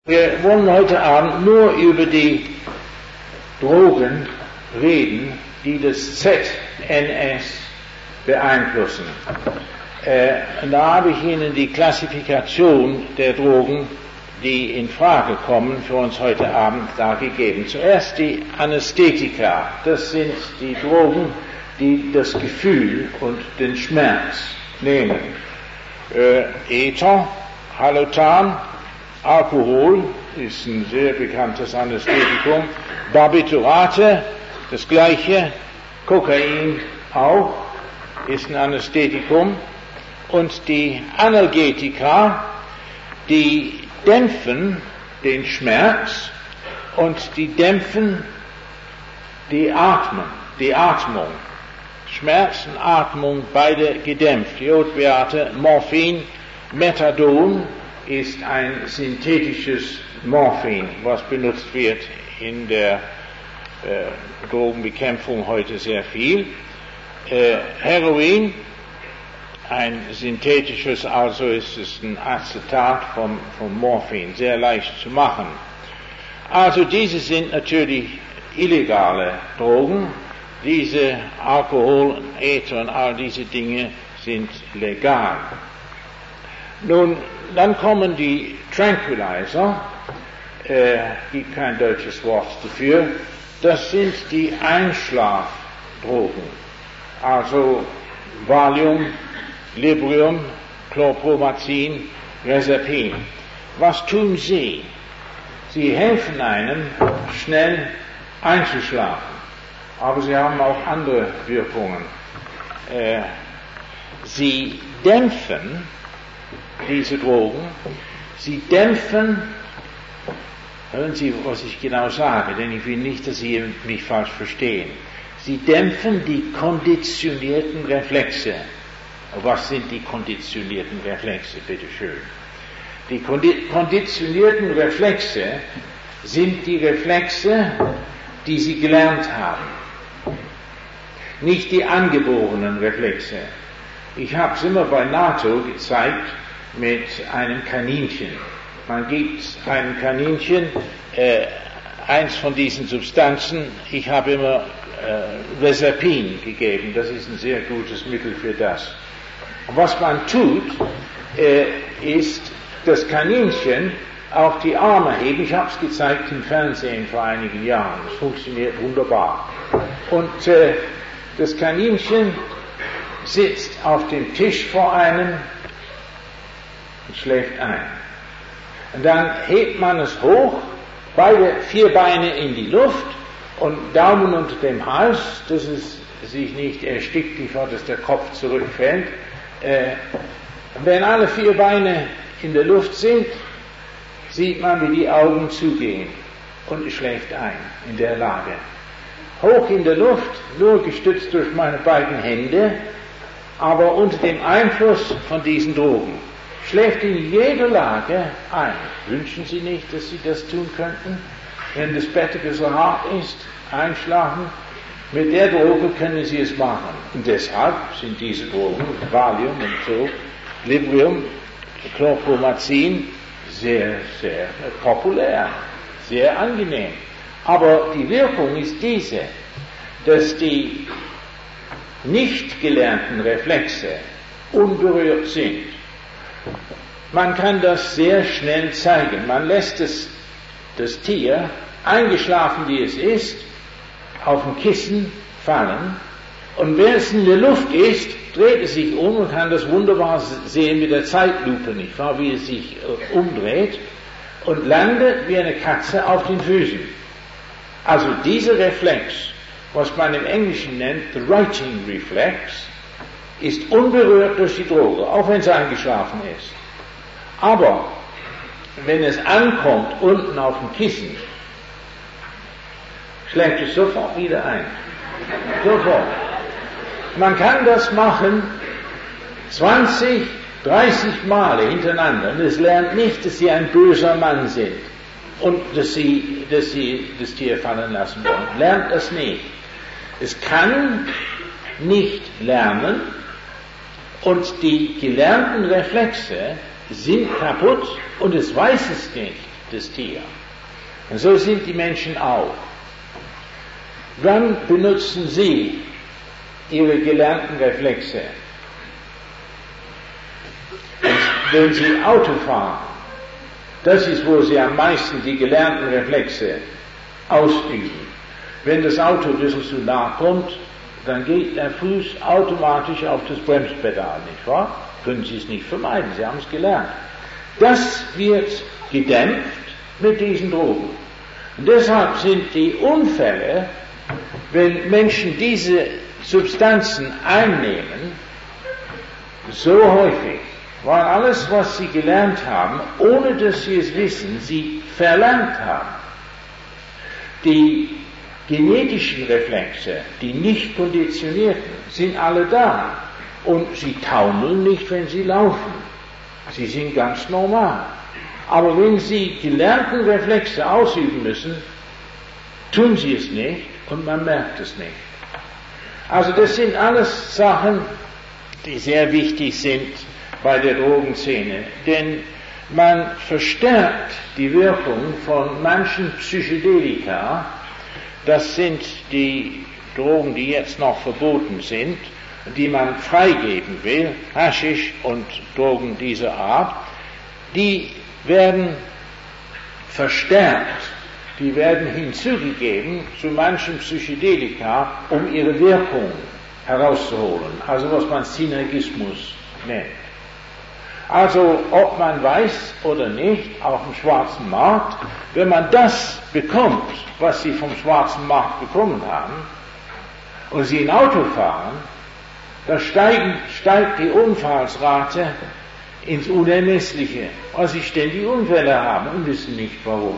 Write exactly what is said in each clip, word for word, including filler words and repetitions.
Wir wollen heute Abend nur über die Drogen reden, die das Z N S beeinflussen. Äh, da habe ich Ihnen die Klassifikation der Drogen, die in Frage kommen, für uns heute Abend dargegeben. Zuerst die Anästhetika. Das sind die Drogen, die das Gefühl und den Schmerz nehmen. Äh, Ether, Halotan, Alkohol ist ein sehr bekanntes Anästhetikum, Barbiturate, das gleiche, Kokain auch, ist ein Anästhetikum, und die Analgetika, die dämpfen den Schmerz und die dämpfen die Atmung, die Atmung. Schmerz und Atmung, beide gedämpft. Die Opiate, Morphin, Methadon ist ein synthetisches Morphin, was benutzt wird in der äh, Drogenbekämpfung heute sehr viel. Äh, Heroin, ein synthetisches, also ist es ein Acetat vom, vom Morphin, sehr leicht zu machen. Also diese sind natürlich illegale Drogen. Diese Alkohol, Ether und all diese Dinge sind legal. Nun, dann kommen die Tranquilizer, äh, gibt kein deutsches Wort dafür, das sind die Einschlafdrogen, also Valium, Librium, Chlorpromazin, Rezepin. Was tun sie? Sie helfen einem, schnell einzuschlafen, aber sie haben auch andere Wirkungen. Äh, sie dämpfen diese Drogen, sie dämpfen, hören Sie, was ich genau sage, denn ich will nicht, dass Sie mich falsch verstehen, sie dämpfen die konditionierten Reflexe. Was sind die konditionierten Reflexe, bitteschön? Die kondi- konditionierten Reflexe sind die Reflexe, die Sie gelernt haben, nicht die angeborenen Reflexe. Ich habe es immer bei NATO gezeigt, mit einem Kaninchen. Man gibt einem Kaninchen äh, eins von diesen Substanzen. Ich habe immer äh, Rezepin gegeben. Das ist ein sehr gutes Mittel für das. Und was man tut, äh, ist das Kaninchen auf die Arme heben. Ich habe es gezeigt im Fernsehen vor einigen Jahren. Es funktioniert wunderbar. Und äh, das Kaninchen sitzt auf dem Tisch vor einem und schläft ein. Und dann hebt man es hoch, beide vier Beine in die Luft und Daumen unter dem Hals, dass es sich nicht erstickt, bevor dass der Kopf zurückfällt. Äh, wenn alle vier Beine in der Luft sind, sieht man, wie die Augen zugehen und es schläft ein in der Lage. Hoch in der Luft, nur gestützt durch meine beiden Hände, aber unter dem Einfluss von diesen Drogen. Schläft in jeder Lage ein. Wünschen Sie nicht, dass Sie das tun könnten? Wenn das Bettige so hart ist, einschlafen, mit der Droge können Sie es machen. Und deshalb sind diese Drogen, Valium und so, Librium, Chlorpromazin, sehr, sehr populär, sehr angenehm. Aber die Wirkung ist diese, dass die nicht gelernten Reflexe unberührt sind. Man kann das sehr schnell zeigen. Man lässt es, das Tier, eingeschlafen wie es ist, auf dem Kissen fallen, und wenn es in der Luft ist, dreht es sich um und kann das wunderbar sehen mit der Zeitlupe, nicht wahr, wie es sich umdreht, und landet wie eine Katze auf den Füßen. Also dieser Reflex, was man im Englischen nennt, the writing reflex, ist unberührt durch die Droge, auch wenn es eingeschlafen ist. Aber wenn es ankommt unten auf dem Kissen, schlägt es sofort wieder ein. Sofort. Man kann das machen zwanzig, dreißig Male hintereinander, und es lernt nicht, dass Sie ein böser Mann sind und dass Sie, dass Sie das Tier fallen lassen wollen. Lernt das nicht. Es kann nicht lernen, und die gelernten Reflexe sind kaputt und es weiß es nicht. das Tier. Und so sind die Menschen auch. Wann benutzen sie ihre gelernten Reflexe? Wenn sie Auto fahren, das ist, wo sie am meisten die gelernten Reflexe ausüben. Wenn das Auto ein bisschen zu nah kommt, dann geht der Fuß automatisch auf das Bremspedal, nicht wahr? Können Sie es nicht vermeiden, Sie haben es gelernt. Das wird gedämpft mit diesen Drogen. Und deshalb sind die Unfälle, wenn Menschen diese Substanzen einnehmen, so häufig, weil alles, was sie gelernt haben, ohne dass sie es wissen, sie verlernt haben. Die genetischen Reflexe, die nicht konditionierten, sind alle da. Und sie taumeln nicht, wenn sie laufen. Sie sind ganz normal. Aber wenn sie gelernten Reflexe ausüben müssen, tun sie es nicht und man merkt es nicht. Also das sind alles Sachen, die sehr wichtig sind bei der Drogenszene. Denn man verstärkt die Wirkung von manchen Psychedelika. Das sind die Drogen, die jetzt noch verboten sind, die man freigeben will, Haschisch und Drogen dieser Art. Die werden verstärkt, die werden hinzugegeben zu manchen Psychedelika, um ihre Wirkung herauszuholen. Also was man Synergismus nennt. Also ob man weiß oder nicht, auf dem schwarzen Markt, wenn man das bekommt, was sie vom schwarzen Markt bekommen haben, und sie ein Auto fahren, da steigen, steigt die Unfallsrate ins Unermessliche, weil sie ständig Unfälle haben und wissen nicht warum.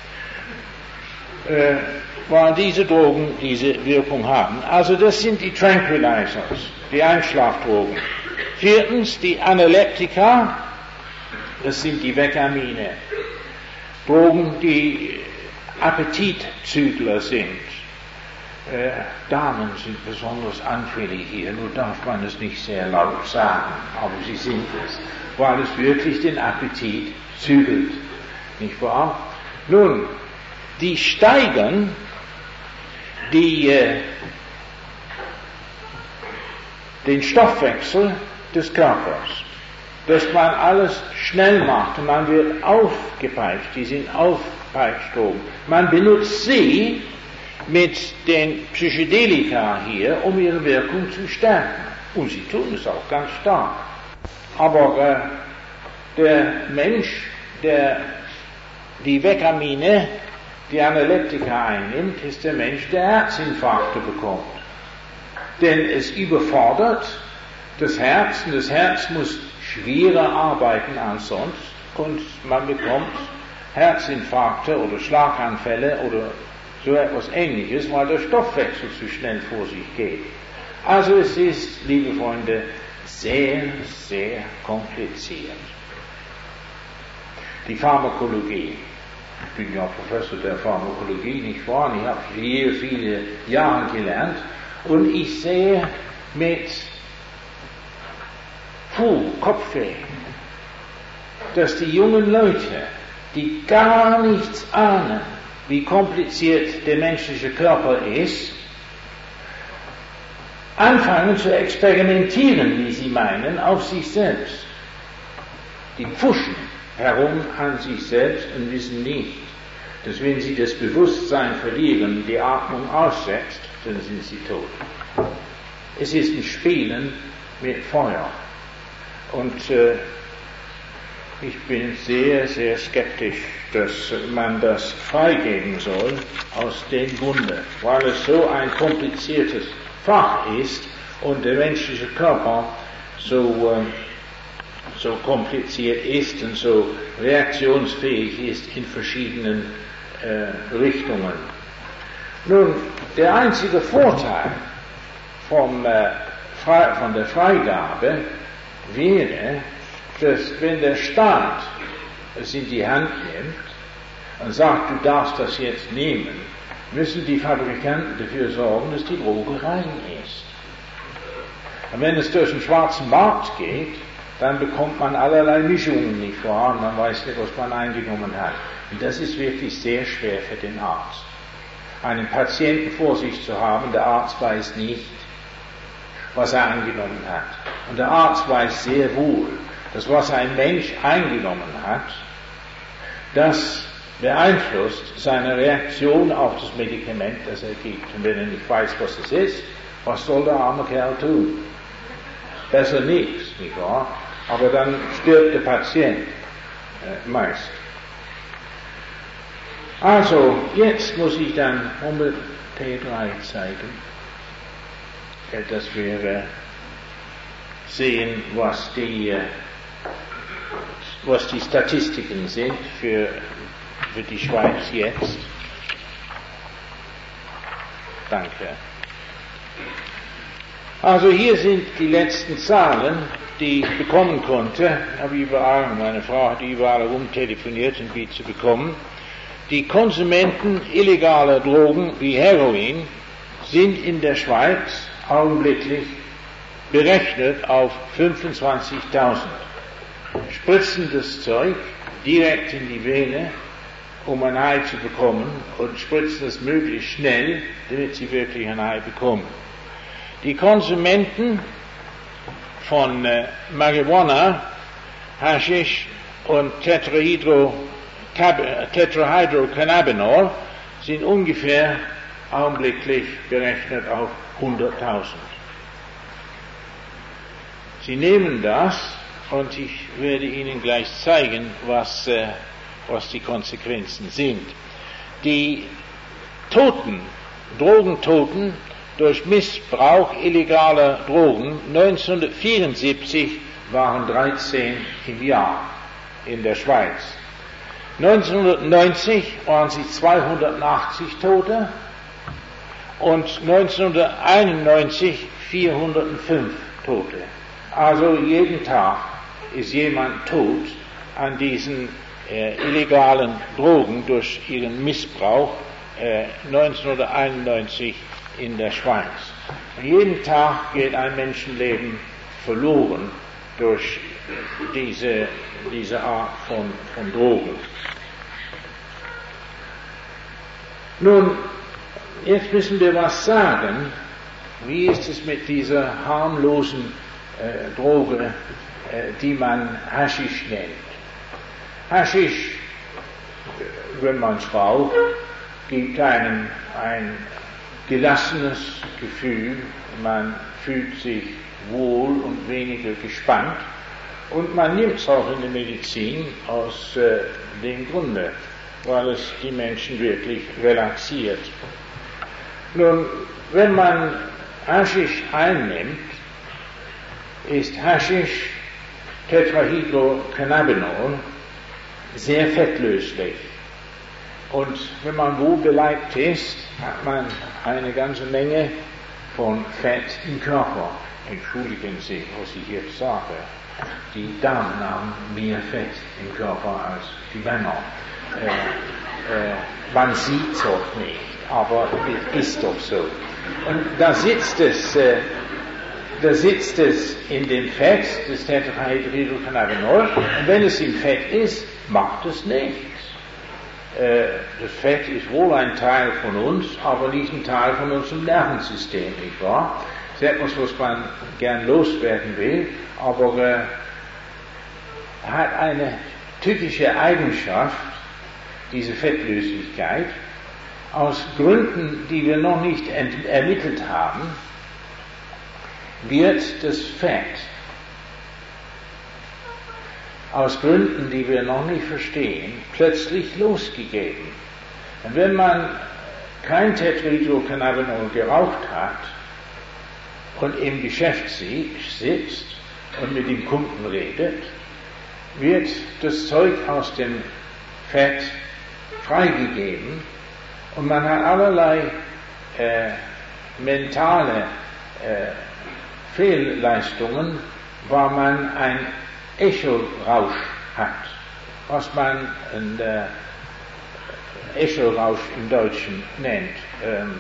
Äh, weil diese Drogen diese Wirkung haben. Also das sind die Tranquilizers, die Einschlafdrogen. Viertens die Analeptika, das sind die Vecamine. Drogen, die Appetitzügler sind. Äh, Damen sind besonders anfällig hier, nur darf man es nicht sehr laut sagen, aber sie sind es, weil es wirklich den Appetit zügelt, nicht wahr? Nun, die steigern die, äh, den Stoffwechsel des Körpers, dass man alles schnell macht und man wird aufgepeitscht, die sind Aufpeitschdrogen. Man benutzt sie mit den Psychedelika hier, um ihre Wirkung zu stärken. Und sie tun es auch ganz stark. Aber äh, der Mensch, der die Vecamine, die Analeptika einnimmt, ist der Mensch, der Herzinfarkte bekommt. Denn es überfordert das Herz, und das Herz muss schwerer arbeiten als sonst, und man bekommt Herzinfarkte oder Schlaganfälle oder so etwas Ähnliches, weil der Stoffwechsel zu schnell vor sich geht. Also es ist, liebe Freunde, sehr, sehr kompliziert. Die Pharmakologie. Ich bin ja Professor der Pharmakologie, nicht wahr? Ich habe hier viele Jahre gelernt und ich sehe mit Puh, Kopfweh, dass die jungen Leute, die gar nichts ahnen, wie kompliziert der menschliche Körper ist, anfangen zu experimentieren, wie sie meinen, auf sich selbst. Die pfuschen herum an sich selbst und wissen nicht, dass wenn sie das Bewusstsein verlieren, die Atmung aussetzt, dann sind sie tot. Es ist ein Spielen mit Feuer. Und äh, ich bin sehr, sehr skeptisch, dass man das freigeben soll aus dem Grunde, weil es so ein kompliziertes Fach ist und der menschliche Körper so, äh, so kompliziert ist und so reaktionsfähig ist in verschiedenen äh, Richtungen. Nun, der einzige Vorteil vom, äh, Fre- von der Freigabe wäre, dass wenn der Staat es in die Hand nimmt und sagt, du darfst das jetzt nehmen, müssen die Fabrikanten dafür sorgen, dass die Droge rein ist. Und wenn es durch den schwarzen Markt geht, dann bekommt man allerlei Mischungen, nicht wahr? Und man weiß nicht, was man eingenommen hat. Und das ist wirklich sehr schwer für den Arzt. Einen Patienten vor sich zu haben, der Arzt weiß nicht, was er eingenommen hat. Und der Arzt weiß sehr wohl, dass was ein Mensch eingenommen hat, das beeinflusst seine Reaktion auf das Medikament, das er gibt. Und wenn er nicht weiß, was es ist, was soll der arme Kerl tun? Besser nichts, nicht wahr? Aber dann stirbt der Patient äh, meist. Also, jetzt muss ich dann Hummel T drei zeigen, äh, dass wir äh, sehen, was die, äh, was die Statistiken sind für, für die Schweiz jetzt. Danke. Also hier sind die letzten Zahlen, die ich bekommen konnte. Ich habe überall, meine Frau hat überall rumtelefoniert, um die zu bekommen. Die Konsumenten illegaler Drogen wie Heroin sind in der Schweiz augenblicklich berechnet auf fünfundzwanzigtausend. Spritzen das Zeug direkt in die Vene, um ein Ei zu bekommen, und spritzen es möglichst schnell, damit sie wirklich ein Ei bekommen. Die Konsumenten von äh, Marihuana, Haschisch und Tetrahydro, Tetrahydrocannabinol sind ungefähr augenblicklich berechnet auf hunderttausend. Sie nehmen das, und ich werde Ihnen gleich zeigen, was, äh, was die Konsequenzen sind. Die Toten, Drogentoten durch Missbrauch illegaler Drogen neunzehnhundertvierundsiebzig waren dreizehn im Jahr in der Schweiz. neunzehnhundertneunzig waren sie zweihundertachtzig Tote und neunzehnhunderteinundneunzig vierhundertfünf Tote. Also jeden Tag ist jemand tot an diesen äh, illegalen Drogen durch ihren Missbrauch, äh, neunzehnhunderteinundneunzig in der Schweiz. Und jeden Tag geht ein Menschenleben verloren durch diese, diese Art von, von Drogen. Nun, jetzt müssen wir was sagen. Wie ist es mit dieser harmlosen äh, Droge, äh, die man Haschisch nennt? Haschisch, wenn man es raucht, gibt einem ein gelassenes Gefühl, man fühlt sich wohl und weniger gespannt, und man nimmt es auch in der Medizin aus äh, dem Grunde, weil es die Menschen wirklich relaxiert. Nun, wenn man Haschisch einnimmt, ist Haschisch Tetrahydrocannabinol sehr fettlöslich. Und wenn man wohl beleibt ist, hat man eine ganze Menge von Fett im Körper. Entschuldigen Sie, was ich jetzt sage. Die Damen haben mehr Fett im Körper als die Männer. Äh, äh, man sieht es doch nicht, aber es ist doch so. Und da sitzt es, äh, da sitzt es in dem Fett, das Tetrahydrocannabinol, und wenn es im Fett ist, macht es nichts. Das Fett ist wohl ein Teil von uns, aber nicht ein Teil von unserem Nervensystem, nicht wahr? Das ist etwas, was man gern loswerden will, aber äh, hat eine typische Eigenschaft, diese Fettlöslichkeit. Aus Gründen, die wir noch nicht ent- ermittelt haben, wird das Fett aus Gründen, die wir noch nicht verstehen, plötzlich losgegeben. Und wenn man kein Tetrahydrocannabinol geraucht hat und im Geschäft sitzt und mit dem Kunden redet, wird das Zeug aus dem Fett freigegeben, und man hat allerlei äh, mentale äh, Fehlleistungen, weil man ein Echolrausch hat, was man ein äh, Echolrausch im Deutschen nennt. Ähm,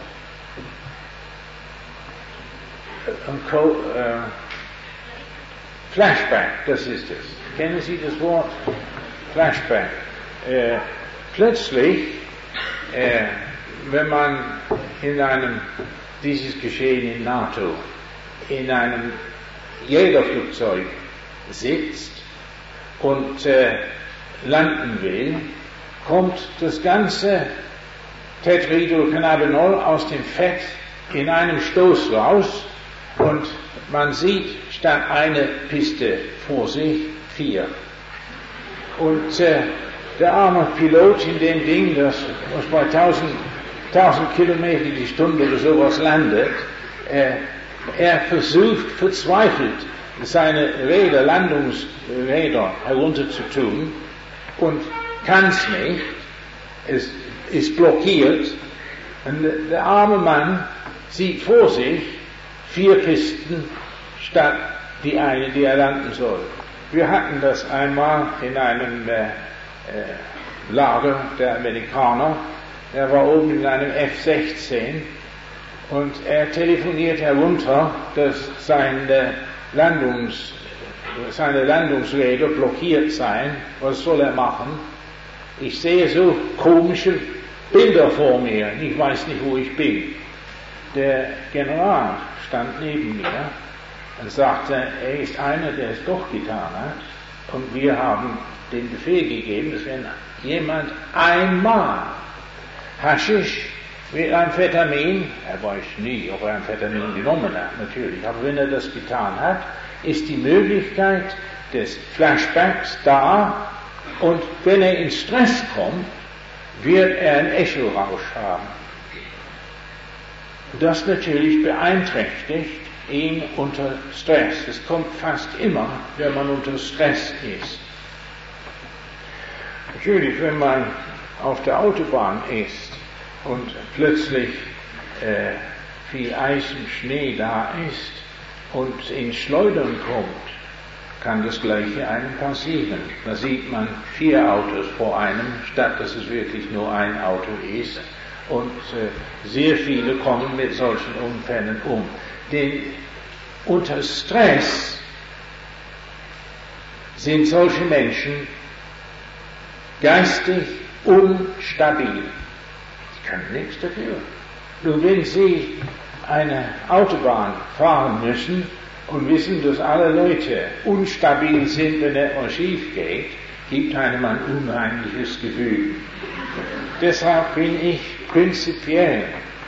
ein Co- äh, Flashback, das ist es. Kennen Sie das Wort? Flashback. Äh, plötzlich, äh, wenn man in einem, dieses Geschehen in NATO, in einem Jägerflugzeug sitzt und äh, landen will, kommt das ganze Tetrahydrocannabinol aus dem Fett in einem Stoß raus und man sieht statt eine Piste vor sich vier. Und äh, der arme Pilot in dem Ding, das was bei tausend Kilometer die Stunde oder sowas landet, äh, er versucht verzweifelt seine Räder, Landungsräder herunterzutun und kann es nicht. Es ist blockiert. Und der arme Mann sieht vor sich vier Pisten statt die eine, die er landen soll. Wir hatten das einmal in einem äh, äh, Lager der Amerikaner. Er war oben in einem F sechzehn und er telefoniert herunter, dass seine, Landungs, seine Landungsräder blockiert seien. Was soll er machen? Ich sehe so komische Bilder vor mir. Ich weiß nicht, wo ich bin. Der General stand neben mir und sagte, er ist einer, der es doch getan hat. Und wir haben den Befehl gegeben, dass wenn jemand einmal Haschisch mit Amphetamin, er weiß nie, ob er Amphetamin genommen hat, natürlich, aber wenn er das getan hat, ist die Möglichkeit des Flashbacks da und wenn er in Stress kommt, wird er einen Echolrausch haben. Das natürlich beeinträchtigt ihn unter Stress. Das kommt fast immer, wenn man unter Stress ist. Natürlich, wenn man auf der Autobahn ist und plötzlich äh, viel Eis und Schnee da ist und ins Schleudern kommt, kann das Gleiche einem passieren. Da sieht man vier Autos vor einem, statt dass es wirklich nur ein Auto ist. Und äh, sehr viele kommen mit solchen Unfällen um. Denn unter Stress sind solche Menschen geistig unstabil. Sie können nichts dafür. Nur wenn sie eine Autobahn fahren müssen und wissen, dass alle Leute unstabil sind, wenn etwas schief geht, gibt einem ein unheimliches Gefühl. Deshalb bin ich prinzipiell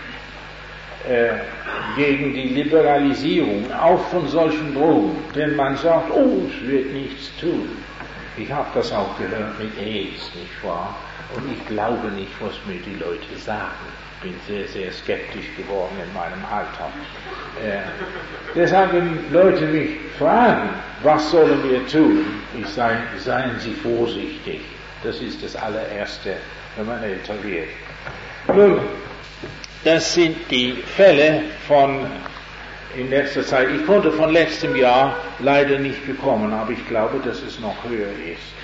äh, gegen die Liberalisierung, auch von solchen Drogen, denn man sagt, oh, es wird nichts tun. Ich habe das auch gehört mit AIDS, nicht wahr? Und ich glaube nicht, was mir die Leute sagen. Ich bin sehr, sehr skeptisch geworden in meinem Alter. Äh, deshalb, wenn Leute mich fragen, was sollen wir tun? Ich sage, seien Sie vorsichtig. Das ist das allererste, wenn man älter wird. Nun, das sind die Fälle von in letzter Zeit. Ich konnte von letztem Jahr leider nicht bekommen, aber ich glaube, dass es noch höher ist.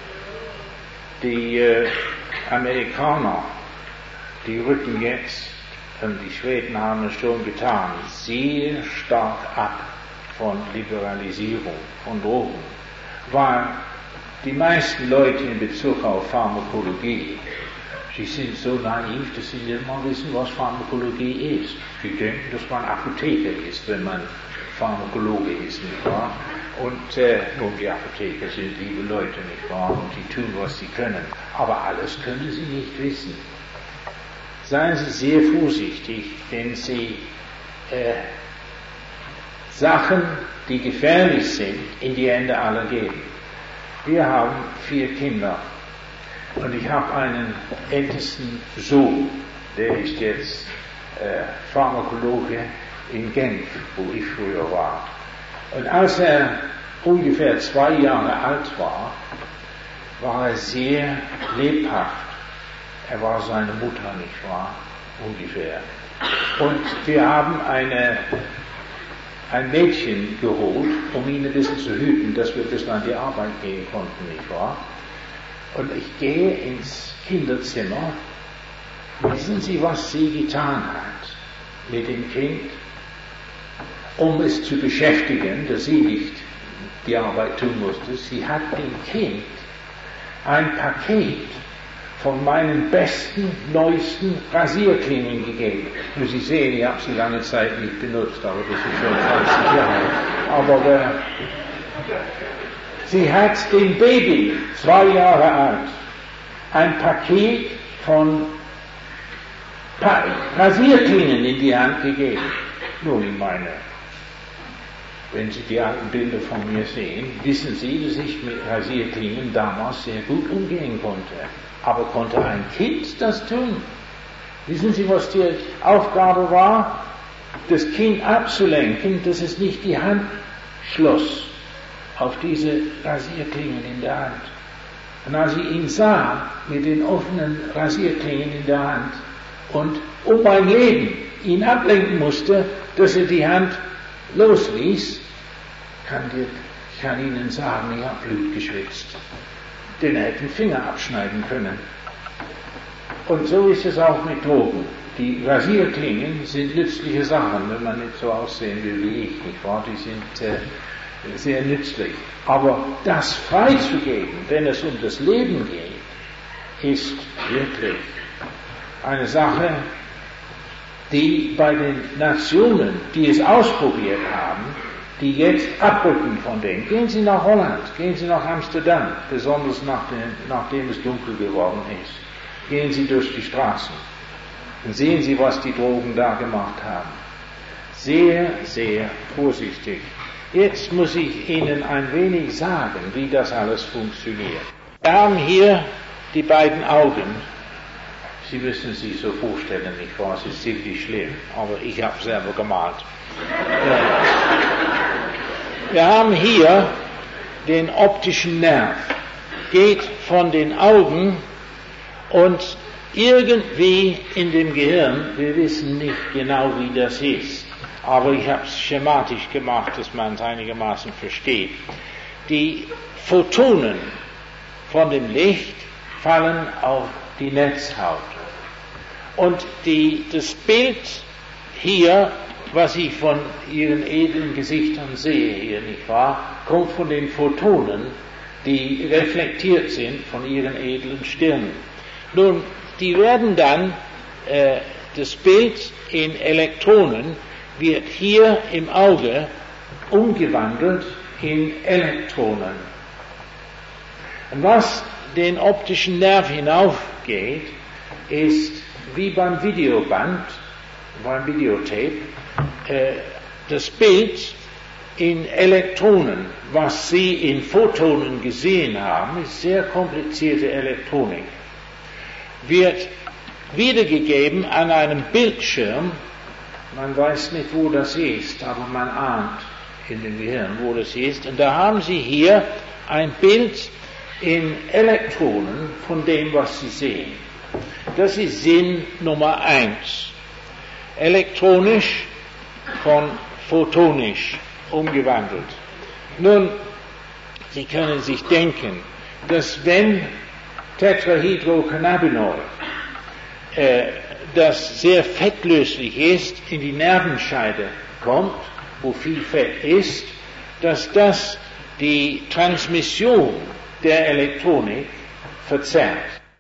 Die äh, Amerikaner, die rücken jetzt, und die Schweden haben es schon getan, sehr stark ab von Liberalisierung von Drogen, weil die meisten Leute in Bezug auf Pharmakologie, sie sind so naiv, dass sie nicht mal wissen, was Pharmakologie ist. Sie denken, dass man Apotheker ist, wenn man Pharmakologe ist, nicht wahr? Und äh, nun, die Apotheker sind liebe Leute, nicht wahr? Und die tun, was sie können. Aber alles können sie nicht wissen. Seien Sie sehr vorsichtig, wenn Sie äh, Sachen, die gefährlich sind, in die Hände aller geben. Wir haben vier Kinder und ich habe einen ältesten Sohn, der ist jetzt äh, Pharmakologe in Genf, wo ich früher war. Und als er ungefähr zwei Jahre alt war, war er sehr lebhaft. Er war seine Mutter, nicht wahr? Ungefähr. Und wir haben eine, ein Mädchen geholt, um ihn ein bisschen zu hüten, dass wir bis an die Arbeit gehen konnten, nicht wahr? Und ich gehe ins Kinderzimmer. Wissen Sie, was sie getan hat mit dem Kind, um es zu beschäftigen, dass sie nicht die Arbeit tun musste. Sie hat dem Kind ein Paket von meinen besten, neuesten Rasierklingen gegeben. Nur Sie sehen, ich habe sie lange Zeit nicht benutzt, aber das ist schon zwanzig Jahre. Aber äh, sie hat dem Baby, zwei Jahre alt, ein Paket von pa- Rasierklingen in die Hand gegeben. Nun, ich meine, wenn Sie die alten Bilder von mir sehen, wissen Sie, dass ich mit Rasierklingen damals sehr gut umgehen konnte. Aber konnte ein Kind das tun? Wissen Sie, was die Aufgabe war? Das Kind abzulenken, dass es nicht die Hand schloss auf diese Rasierklingen in der Hand. Und als ich ihn sah, mit den offenen Rasierklingen in der Hand, und um mein Leben ihn ablenken musste, dass er die Hand losließ, kann dir, ich kann Ihnen sagen, ich habe Blut geschwitzt. Den er hätte den Finger abschneiden können. Und so ist es auch mit Drogen. Die Rasierklingen sind nützliche Sachen, wenn man nicht so aussehen will wie ich, nicht wahr? Die sind äh, sehr nützlich. Aber das freizugeben, wenn es um das Leben geht, ist wirklich eine Sache, die bei den Nationen, die es ausprobiert haben, die jetzt abrücken von dem. Gehen Sie nach Holland, gehen Sie nach Amsterdam, besonders nach den, nachdem es dunkel geworden ist. Gehen Sie durch die Straßen und sehen Sie, was die Drogen da gemacht haben. Sehr, sehr vorsichtig. Jetzt muss ich Ihnen ein wenig sagen, wie das alles funktioniert. Wir haben hier die beiden Augen. Sie müssen sich so vorstellen, nicht wahr? Es ist ziemlich schlimm, aber ich habe es selber gemalt. Wir haben hier den optischen Nerv, geht von den Augen und irgendwie in dem Gehirn, wir wissen nicht genau, wie das ist, aber ich habe es schematisch gemacht, dass man es einigermaßen versteht. Die Photonen von dem Licht fallen auf die Netzhaut. Und die, das Bild hier, was ich von Ihren edlen Gesichtern sehe hier, nicht wahr, kommt von den Photonen, die reflektiert sind von Ihren edlen Stirnen. Nun, die werden dann, äh, das Bild in Elektronen wird hier im Auge umgewandelt in Elektronen. Und was den optischen Nerv hinaufgeht, ist wie beim Videoband, beim Videotape, äh, das Bild in Elektronen, was Sie in Photonen gesehen haben, ist sehr komplizierte Elektronik, wird wiedergegeben an einem Bildschirm. Man weiß nicht, wo das ist, aber man ahnt in dem Gehirn, wo das ist. Und da haben Sie hier ein Bild in Elektronen von dem, was Sie sehen. Das ist Sinn Nummer eins. Elektronisch von photonisch umgewandelt. Nun, Sie können sich denken, dass wenn Tetrahydrocannabinol, äh, das sehr fettlöslich ist, in die Nervenscheide kommt, wo viel Fett ist, dass das die Transmission der Elektronik verzerrt.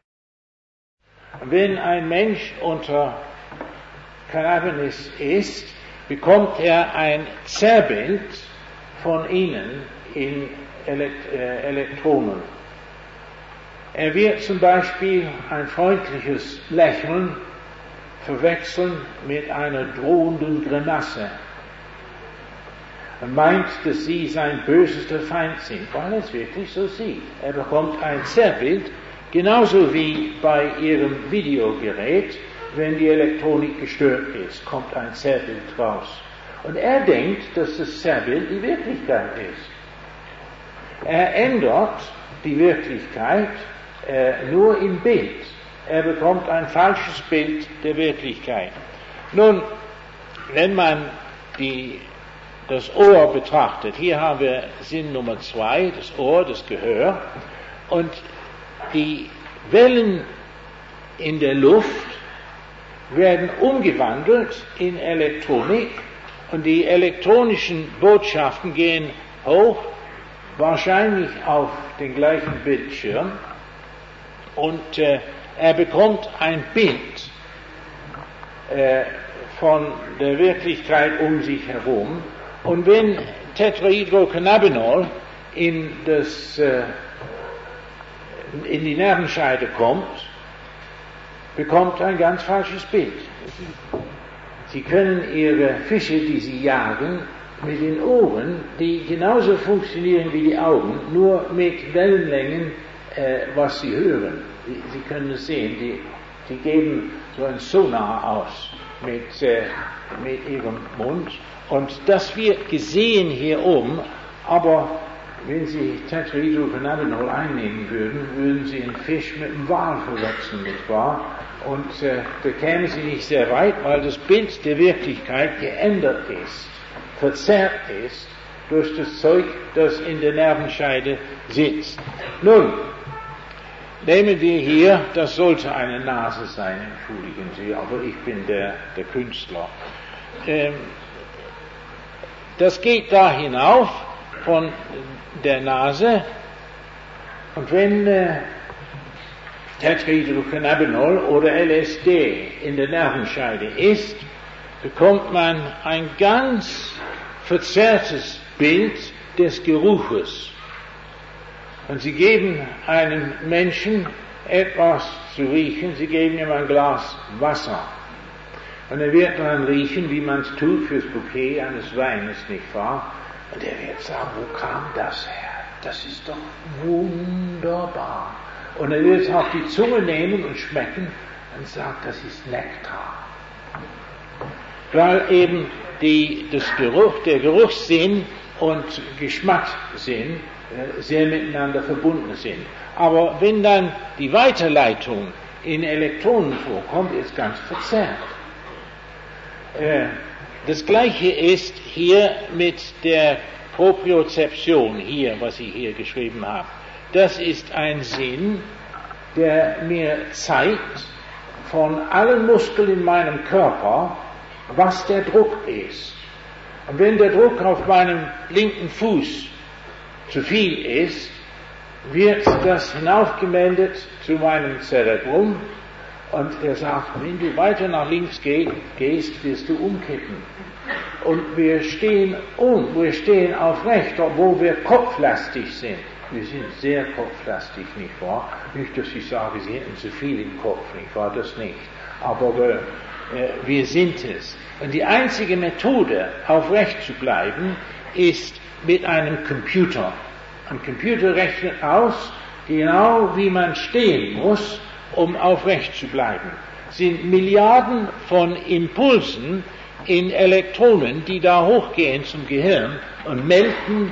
Wenn ein Mensch unter Cannabis ist, bekommt er ein Zerrbild von ihnen in Elekt- äh, Elektronen. Er wird zum Beispiel ein freundliches Lächeln verwechseln mit einer drohenden Grimasse. Er meint, dass sie sein bösester Feind sind, weil er es wirklich so sieht. Er bekommt ein Zerrbild, genauso wie bei ihrem Videogerät, wenn die Elektronik gestört ist, kommt ein Zerrbild raus. Und er denkt, dass das Zerrbild die Wirklichkeit ist. Er ändert die Wirklichkeit äh, nur im Bild. Er bekommt ein falsches Bild der Wirklichkeit. Nun, wenn man die, das Ohr betrachtet, hier haben wir Sinn Nummer zwei, das Ohr, das Gehör, und die Wellen in der Luft werden umgewandelt in Elektronik und die elektronischen Botschaften gehen hoch wahrscheinlich auf den gleichen Bildschirm, und äh, er bekommt ein Bild äh, von der Wirklichkeit um sich herum. Und wenn Tetrahydrocannabinol in, das, äh, in die Nervenscheide kommt, bekommt er ein ganz falsches Bild. Sie können Ihre Fische, die Sie jagen, mit den Ohren, die genauso funktionieren wie die Augen, nur mit Wellenlängen, äh, was Sie hören. Sie, Sie können es sehen, die, die geben so ein Sonar aus mit, äh, mit ihrem Mund. Und das wird gesehen hier oben, aber wenn Sie Tetrahydrocannabinol einnehmen würden, würden Sie einen Fisch mit einem Wal verwechseln, nicht wahr? Und äh, da kämen Sie nicht sehr weit, weil das Bild der Wirklichkeit geändert ist, verzerrt ist durch das Zeug, das in der Nervenscheide sitzt. Nun, nehmen wir hier, das sollte eine Nase sein, entschuldigen Sie, aber ich bin der, der Künstler. Ähm, das geht da hinauf von der Nase, und wenn äh, Tetrahydrocannabinol oder L S D in der Nervenscheide ist, bekommt man ein ganz verzerrtes Bild des Geruches. Und Sie geben einem Menschen etwas zu riechen, Sie geben ihm ein Glas Wasser. Und er wird dann riechen, wie man es tut fürs Bouquet eines Weines, nicht wahr? Und er wird sagen, wo kam das her? Das ist doch wunderbar. Und er wird es auf die Zunge nehmen und schmecken und sagt, das ist Nektar. Weil eben die, das Geruch, der Geruchssinn und Geschmackssinn äh, sehr miteinander verbunden sind. Aber wenn dann die Weiterleitung in Elektronen vorkommt, ist ganz verzerrt. Äh, das Gleiche ist hier mit der Propriozeption, hier, was ich hier geschrieben habe. Das ist ein Sinn, der mir zeigt von allen Muskeln in meinem Körper, was der Druck ist. Und wenn der Druck auf meinem linken Fuß zu viel ist, wird das hinaufgemeldet zu meinem Zerebrum, und er sagt, wenn du weiter nach links geh, gehst, wirst du umkippen. Und wir stehen um, wir stehen aufrecht, obwohl wir kopflastig sind. Wir sind sehr kopflastig, nicht wahr? Nicht, dass ich sage, Sie hätten zu viel im Kopf, nicht wahr? Das nicht. Aber äh, wir sind es. Und die einzige Methode, aufrecht zu bleiben, ist mit einem Computer. Ein Computer rechnet aus, genau wie man stehen muss, um aufrecht zu bleiben. Es sind Milliarden von Impulsen in Elektronen, die da hochgehen zum Gehirn und melden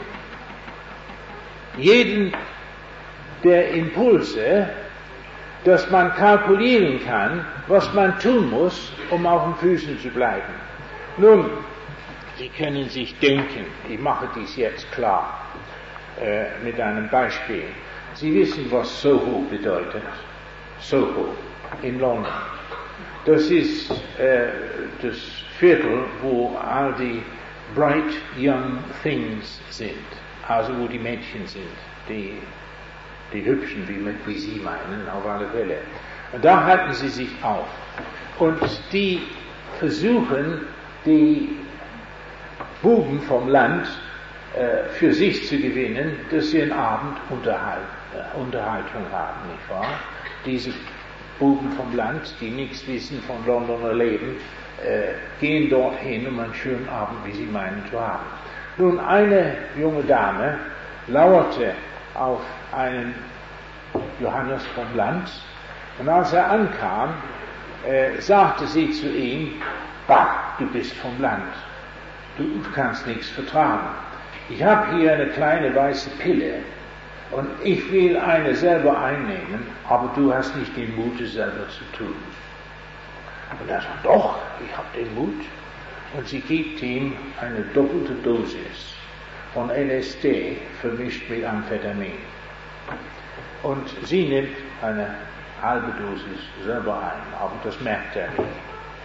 jeden der Impulse, dass man kalkulieren kann, was man tun muss, um auf den Füßen zu bleiben. Nun, Sie können sich denken, ich mache dies jetzt klar, äh, mit einem Beispiel. Sie wissen, was Soho bedeutet. Soho in London. Das ist äh, das Viertel, wo all die bright young things sind. Also wo die Mädchen sind, die, die Hübschen, wie, wie Sie meinen, auf alle Fälle. Und da halten sie sich auf. Und die versuchen, die Buben vom Land äh, für sich zu gewinnen, dass sie einen Abend Unterhalt, äh, Unterhaltung haben, nicht wahr? Diese Buben vom Land, die nichts wissen von Londoner Leben, äh, gehen dorthin, um einen schönen Abend, wie sie meinen, zu haben. Nun, eine junge Dame lauerte auf einen Johannes vom Land, und als er ankam, äh, sagte sie zu ihm, bah, du bist vom Land, du kannst nichts vertragen. Ich habe hier eine kleine weiße Pille, und ich will eine selber einnehmen, aber du hast nicht den Mut, es selber zu tun. Und er sagt, doch, ich habe den Mut. Und sie gibt ihm eine doppelte Dosis von L S D vermischt mit Amphetamin. Und sie nimmt eine halbe Dosis selber ein, aber das merkt er nicht.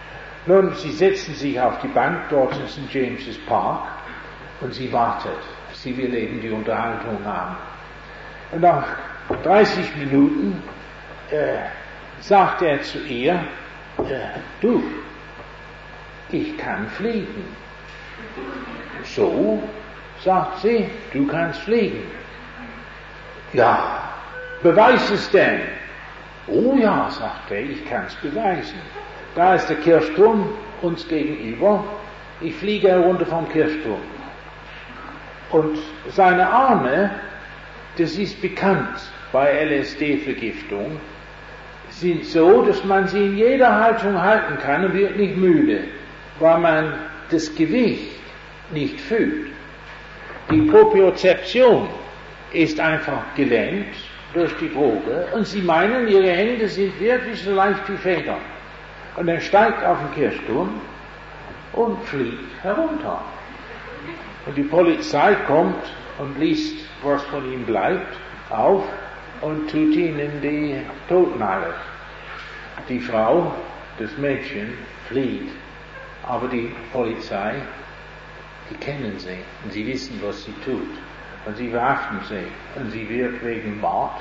Nun, sie setzen sich auf die Bank dort in Saint James's Park und sie wartet. sie will eben die Unterhaltung haben. Und nach dreißig Minuten äh, sagt er zu ihr, äh, du, ich kann fliegen. So, sagt sie, du kannst fliegen. Ja, beweis es denn. Oh ja, sagt er, ich kann es beweisen. Da ist der Kirchturm uns gegenüber. Ich fliege herunter vom Kirchturm. Und seine Arme, das ist bekannt bei L S D-Vergiftung, sind so, dass man sie in jeder Haltung halten kann und wird nicht müde, weil man das Gewicht nicht fühlt. Die Propriozeption ist einfach gelenkt durch die Droge und sie meinen, ihre Hände sind wirklich so leicht wie Federn. Und er steigt auf den Kirchturm und fliegt herunter. Und die Polizei kommt und liest, was von ihm bleibt, auf und tut ihn in die Totenhalle. Die Frau, das Mädchen, flieht, aber die Polizei, die kennen sie und sie wissen, was sie tut. Und sie verhaften sie und sie wird wegen Mord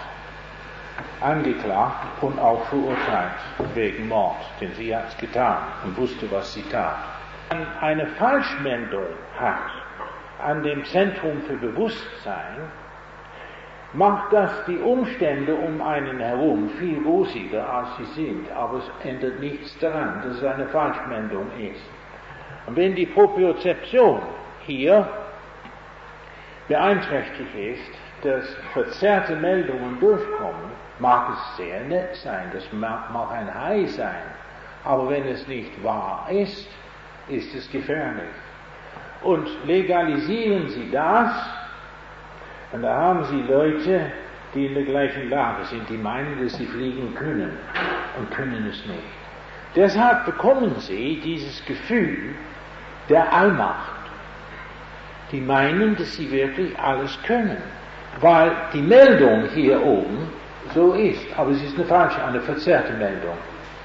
angeklagt und auch verurteilt wegen Mord, denn sie hat es getan und wusste, was sie tat. Wenn man eine Falschmeldung hat an dem Zentrum für Bewusstsein, macht das die Umstände um einen herum viel rosiger, als sie sind, aber es ändert nichts daran, dass es eine Falschmeldung ist. Und wenn die Propriozeption hier beeinträchtigt ist, dass verzerrte Meldungen durchkommen, mag es sehr nett sein, das mag, mag ein High sein, aber wenn es nicht wahr ist, ist es gefährlich. Und legalisieren Sie das, und da haben Sie Leute, die in der gleichen Lage sind, die meinen, dass sie fliegen können und können es nicht. Deshalb bekommen Sie dieses Gefühl der Allmacht. Die meinen, dass sie wirklich alles können, weil die Meldung hier oben so ist, aber es ist eine falsche, eine verzerrte Meldung.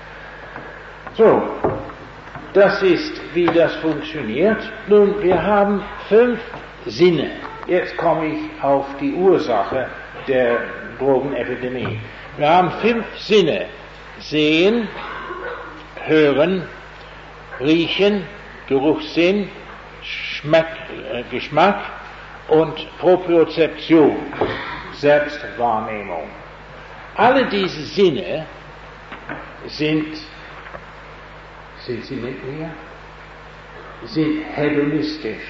So, das ist, wie das funktioniert. Nun, wir haben fünf Sinne. Jetzt komme ich auf die Ursache der Drogenepidemie. Wir haben fünf Sinne: Sehen, Hören, Riechen, Geruchssinn, Schmack, äh, Geschmack und Propriozeption, Selbstwahrnehmung. Alle diese Sinne sind, sind sie mit mir? Sind hedonistisch.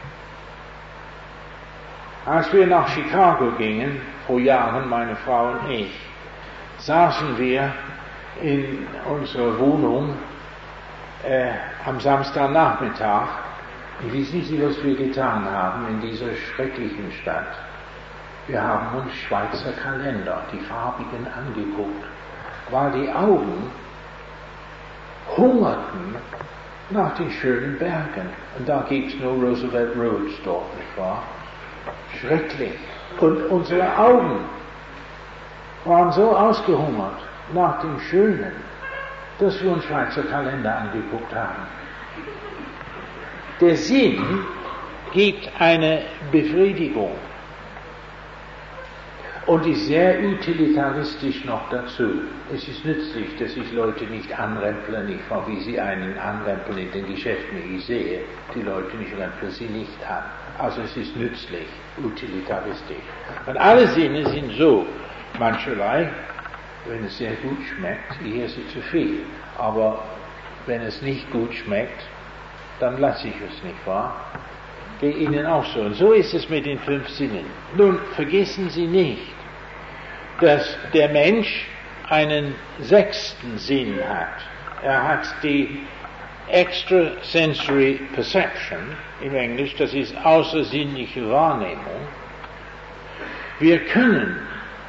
Als wir nach Chicago gingen, vor Jahren, meine Frau und ich, saßen wir in unserer Wohnung äh, am Samstagnachmittag. Ich weiß nicht, was wir getan haben in dieser schrecklichen Stadt. Wir haben uns Schweizer Kalender, die farbigen, angeguckt, weil die Augen hungerten nach den schönen Bergen. Und da gibt's nur Roosevelt Roads dort, nicht wahr? Schrecklich. Und unsere Augen waren so ausgehungert nach dem Schönen, dass wir uns Schweizer Kalender angeguckt haben. Der Sinn gibt eine Befriedigung und ist sehr utilitaristisch noch dazu. Es ist nützlich, dass ich Leute nicht anrempele, nicht wahr, wie sie einen anrempeln in den Geschäften. Ich sehe die Leute nicht, rempeln sie nicht an. Also es ist nützlich, utilitaristisch. Und alle Sinne sind so, mancherlei, wenn es sehr gut schmeckt, ich esse zu viel. Aber wenn es nicht gut schmeckt, dann lasse ich es, nicht wahr? Geht Ihnen auch so. Und so ist es mit den fünf Sinnen. Nun, vergessen Sie nicht, dass der Mensch einen sechsten Sinn hat. Er hat die Extrasensory Perception, im Englisch, das ist außersinnliche Wahrnehmung. Wir können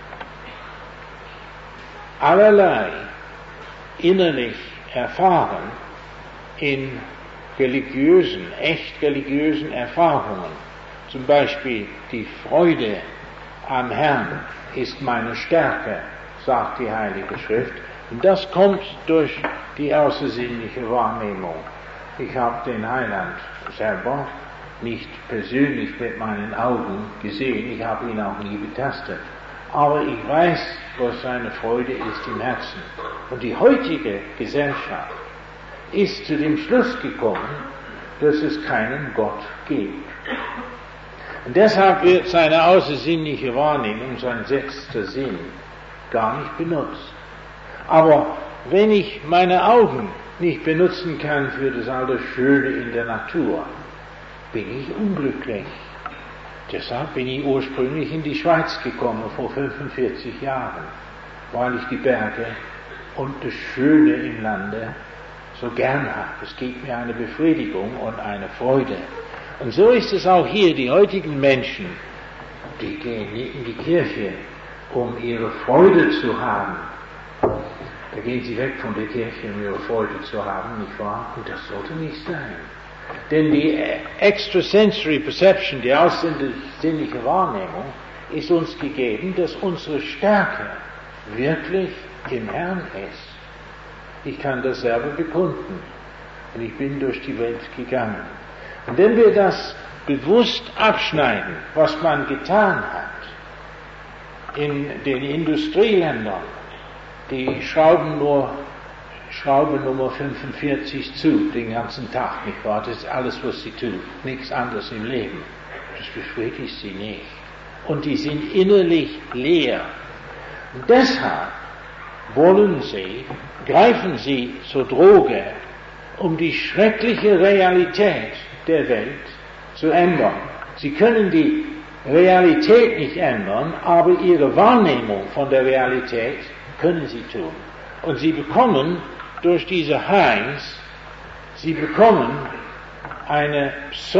allerlei innerlich erfahren in religiösen, echt religiösen Erfahrungen. Zum Beispiel die Freude am Herrn ist meine Stärke, sagt die Heilige Schrift. Und das kommt durch die außersinnliche Wahrnehmung. Ich habe den Heiland selber nicht persönlich mit meinen Augen gesehen, ich habe ihn auch nie betastet. Aber ich weiß, was seine Freude ist im Herzen. Und die heutige Gesellschaft ist zu dem Schluss gekommen, dass es keinen Gott gibt. Und deshalb wird seine außersinnliche Wahrnehmung, sein sechster Sinn, gar nicht benutzt. Aber wenn ich meine Augen nicht benutzen kann für das Allerschöne in der Natur, bin ich unglücklich. Deshalb bin ich ursprünglich in die Schweiz gekommen, vor fünfundvierzig Jahren, weil ich die Berge und das Schöne im Lande so gern habe. Es gibt mir eine Befriedigung und eine Freude. Und so ist es auch hier, die heutigen Menschen, die gehen nicht in die Kirche, um ihre Freude zu haben. Da gehen sie weg von der Kirche, um ihre Freude zu haben, nicht wahr? Und das sollte nicht sein. Denn die extrasensory perception, die außersinnliche Wahrnehmung, ist uns gegeben, dass unsere Stärke wirklich im Herrn ist. Ich kann das selber bekunden. Und ich bin durch die Welt gegangen. Und wenn wir das bewusst abschneiden, was man getan hat in den Industrieländern, die schrauben nur Schraube Nummer fünfundvierzig zu, den ganzen Tag, nicht wahr? Das ist alles, was sie tun. Nichts anderes im Leben. Das befriedigt sie nicht. Und die sind innerlich leer. Und deshalb wollen sie, greifen sie zur Droge, um die schreckliche Realität der Welt zu ändern. Sie können die Realität nicht ändern, aber ihre Wahrnehmung von der Realität können sie tun. Und sie bekommen durch diese Highs, sie bekommen eine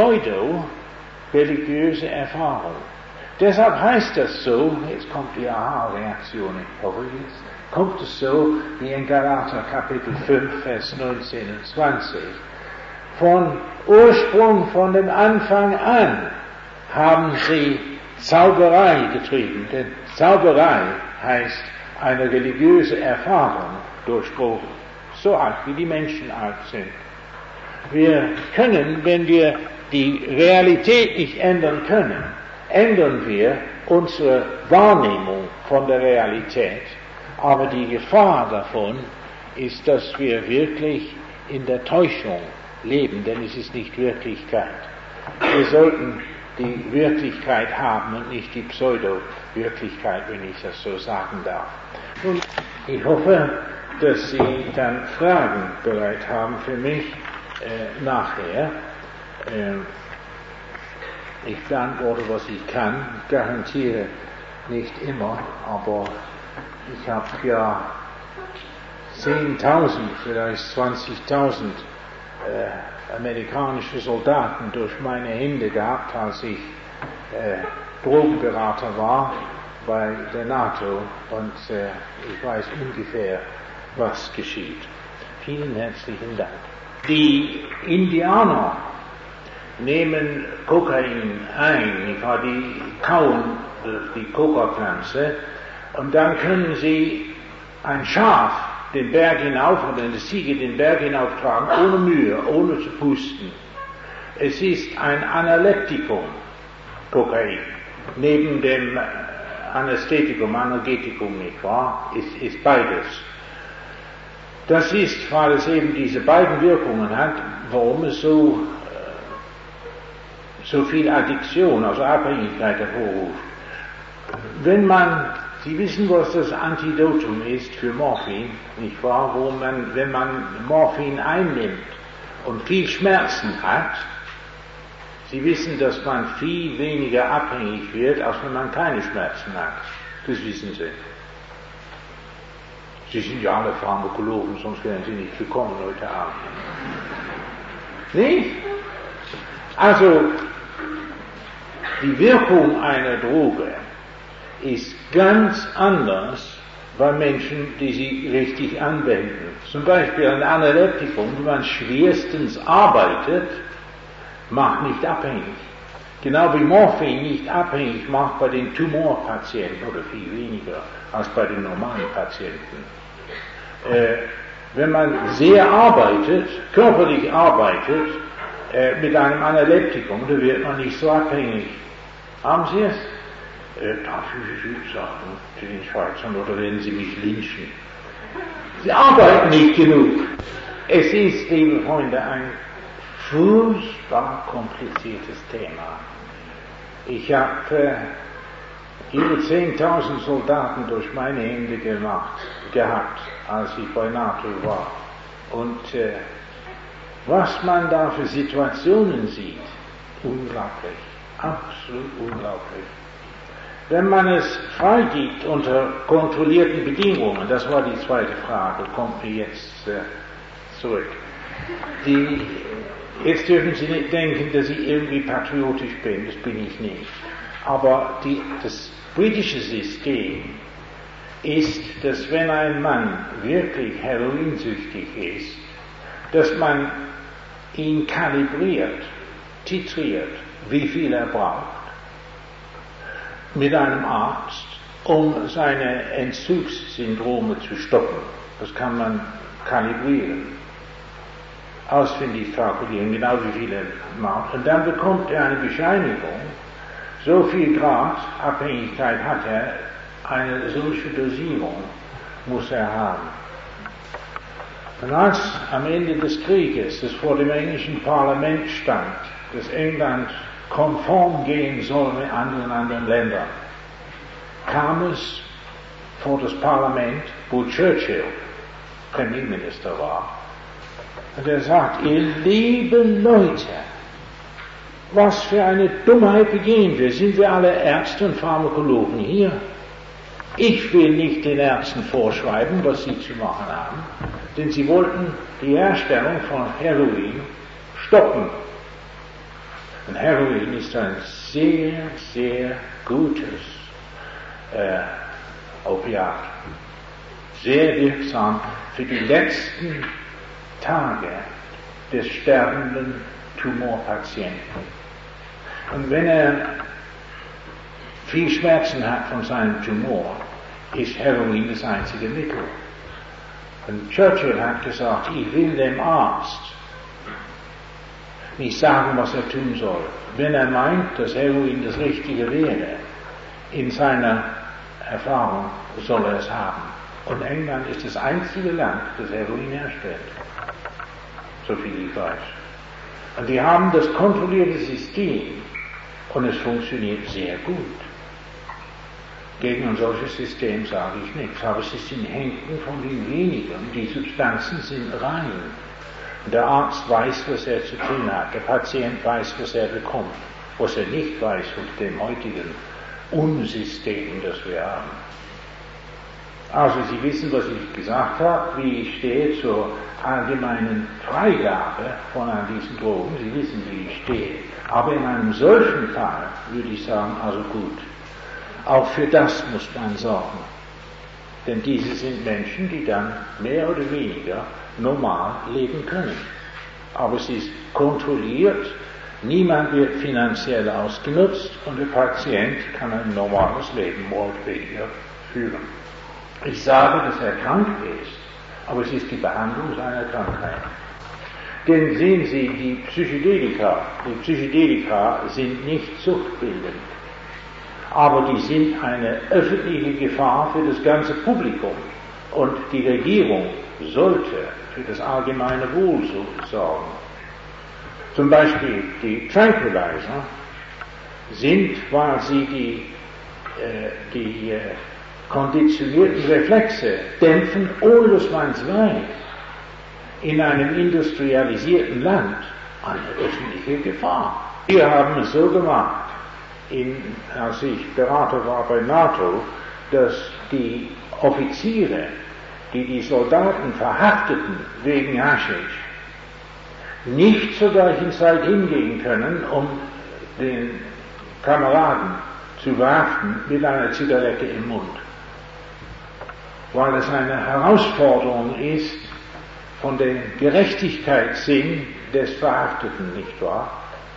pseudo-religiöse Erfahrung. Deshalb heißt das so, jetzt kommt die Aha-Reaktion, ich hoffe jetzt, kommt es so wie in Galater Kapitel fünf, Vers neunzehn und zwanzig. Von Ursprung, von dem Anfang an, haben sie Zauberei getrieben, denn Zauberei heißt eine religiöse Erfahrung durchbrochen. So alt wie die Menschen alt sind. Wir können, wenn wir die Realität nicht ändern können, ändern wir unsere Wahrnehmung von der Realität. Aber die Gefahr davon ist, dass wir wirklich in der Täuschung leben, denn es ist nicht Wirklichkeit. Wir sollten die Wirklichkeit haben und nicht die Pseudo-Wirklichkeit, wenn ich das so sagen darf. Und ich hoffe, dass Sie dann Fragen bereit haben für mich äh, nachher. Äh, ich beantworte, was ich kann, garantiere nicht immer, aber ich habe ja zehntausend, vielleicht zwanzigtausend äh, amerikanische Soldaten durch meine Hände gehabt, als ich äh, Drogenberater war bei der NATO, und äh, ich weiß ungefähr, was geschieht. Vielen herzlichen Dank. Die Indianer nehmen Kokain ein, die kauen die Kokapflanze, und dann können sie ein Schaf den Berg hinauf oder eine Ziege den Berg hinauftragen, ohne Mühe, ohne zu pusten. Es ist ein Analeptikum, Kokain, neben dem Anästhetikum, Analgetikum, nicht wahr, ist, ist beides. Das ist, weil es eben diese beiden Wirkungen hat, warum es so, so viel Addiktion, also Abhängigkeit hervorruft. Wenn man, Sie wissen, was das Antidotum ist für Morphin, nicht wahr? Wo man, wenn man Morphin einnimmt und viel Schmerzen hat, Sie wissen, dass man viel weniger abhängig wird, als wenn man keine Schmerzen hat. Das wissen Sie. Sie sind ja alle Pharmakologen, sonst wären Sie nicht gekommen heute Abend. Nicht? Also, die Wirkung einer Droge ist ganz anders bei Menschen, die sie richtig anwenden. Zum Beispiel ein Analeptikum, wenn man schwerstens arbeitet, macht nicht abhängig. Genau wie Morphin nicht abhängig macht bei den Tumorpatienten, oder viel weniger als bei den normalen Patienten. Äh, wenn man sehr arbeitet, körperlich arbeitet, äh, mit einem Analeptikum, da wird man nicht so abhängig. Haben Sie es? Äh, darf ich es sagen, den Schweizern, oder werden Sie mich lynchen? Sie arbeiten nicht genug. Es ist, liebe Freunde, ein furchtbar kompliziertes Thema. Ich habe äh, über zehntausend Soldaten durch meine Hände gemacht, gehabt, als ich bei NATO war. Und äh, was man da für Situationen sieht, unglaublich, absolut unglaublich. Wenn man es freigibt unter kontrollierten Bedingungen, das war die zweite Frage, kommt mir jetzt äh, zurück. Die, jetzt dürfen Sie nicht denken, dass ich irgendwie patriotisch bin, das bin ich nicht. Aber die, das britische System ist, dass wenn ein Mann wirklich heroinsüchtig ist, dass man ihn kalibriert, titriert, wie viel er braucht, mit einem Arzt, um seine Entzugssyndrome zu stoppen. Das kann man kalibrieren, ausfindig kalkulieren, genau wie viel er macht. Und dann bekommt er eine Bescheinigung, so viel Grad Abhängigkeit hat er, eine solche Dosierung muss er haben. Und als am Ende des Krieges es vor dem englischen Parlament stand, dass England konform gehen soll mit anderen anderen Ländern, kam es vor das Parlament, wo Churchill Premierminister war. Und er sagt, ihr lieben Leute, was für eine Dummheit begehen wir. Sind wir alle Ärzte und Pharmakologen hier? Ich will nicht den Ärzten vorschreiben, was sie zu machen haben, denn sie wollten die Herstellung von Heroin stoppen. Und Heroin ist ein sehr, sehr gutes äh, Opiat. Sehr wirksam für die letzten Tage des sterbenden Tumorpatienten. Und wenn er viel Schmerzen hat von seinem Tumor, ist Heroin das einzige Mittel. Und Churchill hat gesagt, ich will dem Arzt nicht sagen, was er tun soll. Wenn er meint, dass Heroin das Richtige wäre, in seiner Erfahrung soll er es haben. Und England ist das einzige Land, das Heroin herstellt. So viel ich weiß. Und die haben das kontrollierte System und es funktioniert sehr gut. Gegen ein solches System sage ich nichts, aber es ist in Händen von den wenigen. Die Substanzen sind rein. Der Arzt weiß, was er zu tun hat. Der Patient weiß, was er bekommt. Was er nicht weiß unter dem heutigen Unsystem, das wir haben. Also Sie wissen, was ich gesagt habe, wie ich stehe zur allgemeinen Freigabe von all diesen Drogen. Sie wissen, wie ich stehe. Aber in einem solchen Fall würde ich sagen, also gut. Auch für das muss man sorgen. Denn diese sind Menschen, die dann mehr oder weniger normal leben können. Aber es ist kontrolliert, niemand wird finanziell ausgenutzt und der Patient kann ein normales Leben mehr oder weniger führen. Ich sage, dass er krank ist, aber es ist die Behandlung seiner Krankheit. Denn sehen Sie, die Psychedelika, die Psychedelika sind nicht suchtbildend. Aber die sind eine öffentliche Gefahr für das ganze Publikum. Und die Regierung sollte für das allgemeine Wohl sorgen. Zum Beispiel die Tranquilizer sind, weil sie die, äh, die äh, konditionierten Reflexe dämpfen, ohne dass man es weiß, in einem industrialisierten Land eine öffentliche Gefahr. Wir haben es so gemacht, in, als ich Berater war bei NATO, dass die Offiziere, die die Soldaten verhafteten wegen Haschisch, nicht zur gleichen Zeit hingehen können, um den Kameraden zu verhaften mit einer Zigarette im Mund. Weil es eine Herausforderung ist von dem Gerechtigkeitssinn des Verhafteten, nicht wahr?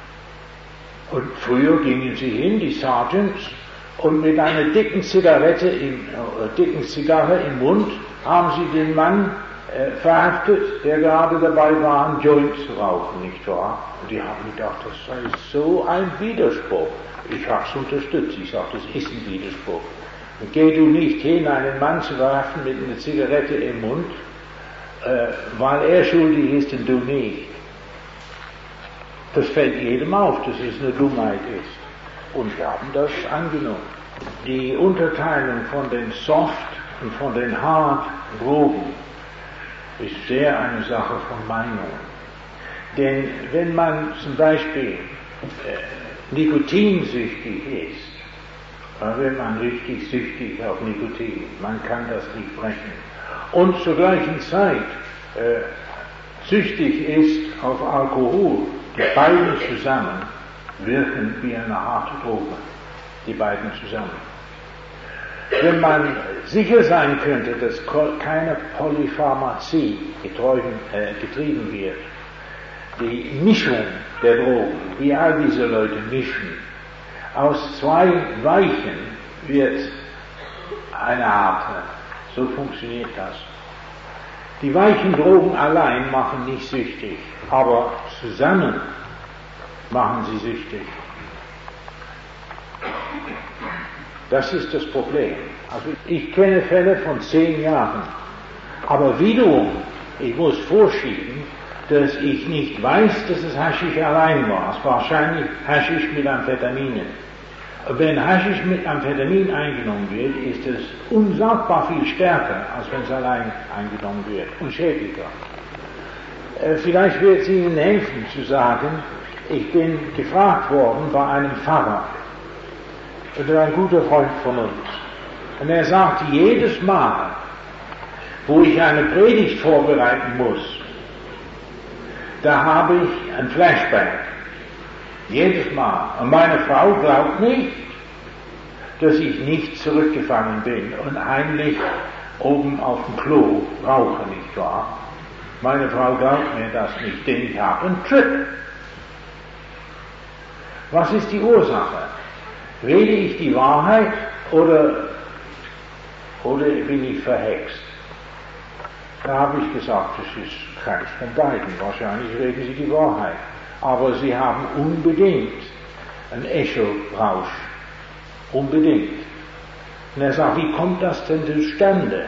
Und früher gingen sie hin, die Sergeants, und mit einer dicken Zigarette, im, äh, dicken Zigarre im Mund haben sie den Mann äh, verhaftet, der gerade dabei war, einen Joint zu rauchen, nicht wahr? Und die haben gedacht, das sei so ein Widerspruch. Ich habe es unterstützt, ich sage, das ist ein Widerspruch. Und geh du nicht hin, einen Mann zu verhaften mit einer Zigarette im Mund, äh, weil er schuldig ist und du nicht. Das fällt jedem auf, dass es eine Dummheit ist. Und wir haben das angenommen. Die Unterteilung von den Soft und von den Hard Drogen ist sehr eine Sache von Meinung. Denn wenn man zum Beispiel äh, nikotinsüchtig ist, oder wenn man richtig süchtig auf Nikotin, man kann das nicht brechen, und zur gleichen Zeit äh, süchtig ist auf Alkohol, die beiden zusammen wirken wie eine harte Droge, die beiden zusammen. Wenn man sicher sein könnte, dass keine Polypharmazie getrieben, äh, getrieben wird, die Mischung der Drogen, wie all diese Leute mischen, aus zwei Weichen wird eine harte. So funktioniert das. Die weichen Drogen allein machen nicht süchtig, aber zusammen machen sie süchtig. Das ist das Problem. Also ich kenne Fälle von zehn Jahren, aber wiederum, ich muss vorschieben, dass ich nicht weiß, dass es Haschisch allein war. Es war wahrscheinlich Haschisch mit Amphetaminen. Und wenn Haschisch mit Amphetamin eingenommen wird, ist es unsagbar viel stärker, als wenn es allein eingenommen wird und schädlicher. Äh, vielleicht wird es Ihnen helfen zu sagen, ich bin gefragt worden bei einem Pfarrer, oder ein guter Freund von uns. Und er sagte, jedes Mal, wo ich eine Predigt vorbereiten muss, da habe ich ein Flashback. Jedes Mal. Und meine Frau glaubt nicht, dass ich nicht zurückgefallen bin und heimlich oben auf dem Klo rauche, nicht wahr? Meine Frau glaubt mir das nicht, denn ich habe einen Trip. Was ist die Ursache? Rede ich die Wahrheit oder, oder bin ich verhext? Da habe ich gesagt, das ist keins von beiden. Wahrscheinlich reden Sie die Wahrheit. Aber Sie haben unbedingt einen Echolrausch. Unbedingt. Und er sagt, wie kommt das denn zustande?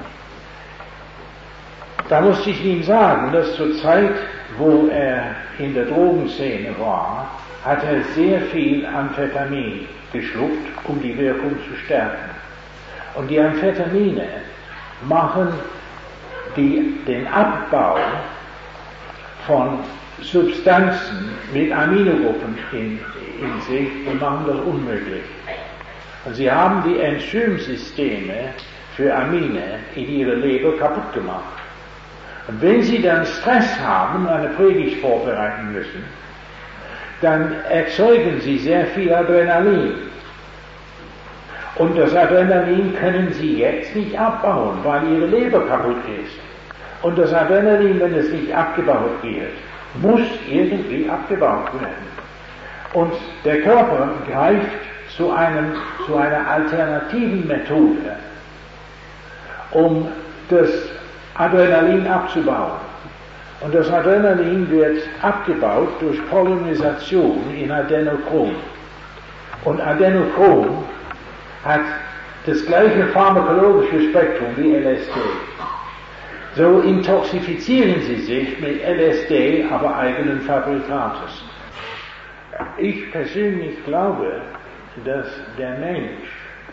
Da musste ich ihm sagen, dass zur Zeit, wo er in der Drogenszene war, hat er sehr viel Amphetamin geschluckt, um die Wirkung zu stärken. Und die Amphetamine machen die, den Abbau von Substanzen mit Aminogruppen in, in sich und machen das unmöglich. Und sie haben die Enzymsysteme für Amine in ihrer Leber kaputt gemacht. Und wenn sie dann Stress haben und eine Predigt vorbereiten müssen, dann erzeugen sie sehr viel Adrenalin. Und das Adrenalin können sie jetzt nicht abbauen, weil ihre Leber kaputt ist. Und das Adrenalin, wenn es nicht abgebaut wird, muss irgendwie abgebaut werden. Und der Körper greift zu, einem, zu einer alternativen Methode, um das Adrenalin abzubauen. Und das Adrenalin wird abgebaut durch Polymerisation in Adenochrom. Und Adenochrom hat das gleiche pharmakologische Spektrum wie L S D. So intoxifizieren sie sich mit L S D, aber eigenen Fabrikates. Ich persönlich glaube, dass der Mensch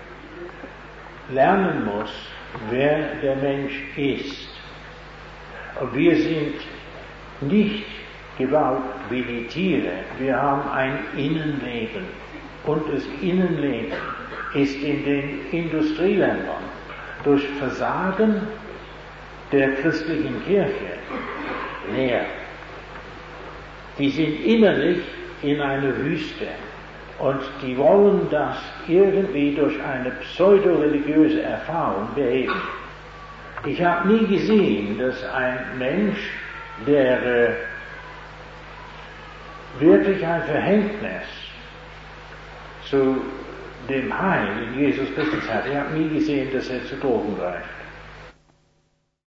lernen muss, wer der Mensch ist. Und wir sind nicht gebaut wie die Tiere. Wir haben ein Innenleben. Und das Innenleben ist in den Industrieländern durch Versagen der christlichen Kirche leer. Die sind innerlich in einer Wüste und die wollen das irgendwie durch eine pseudo-religiöse Erfahrung beheben. Ich habe nie gesehen, dass ein Mensch, der äh, wirklich ein Verhältnis zu dem Heil in Jesus Christus hat, ich habe nie gesehen, dass er zu Drogen greift.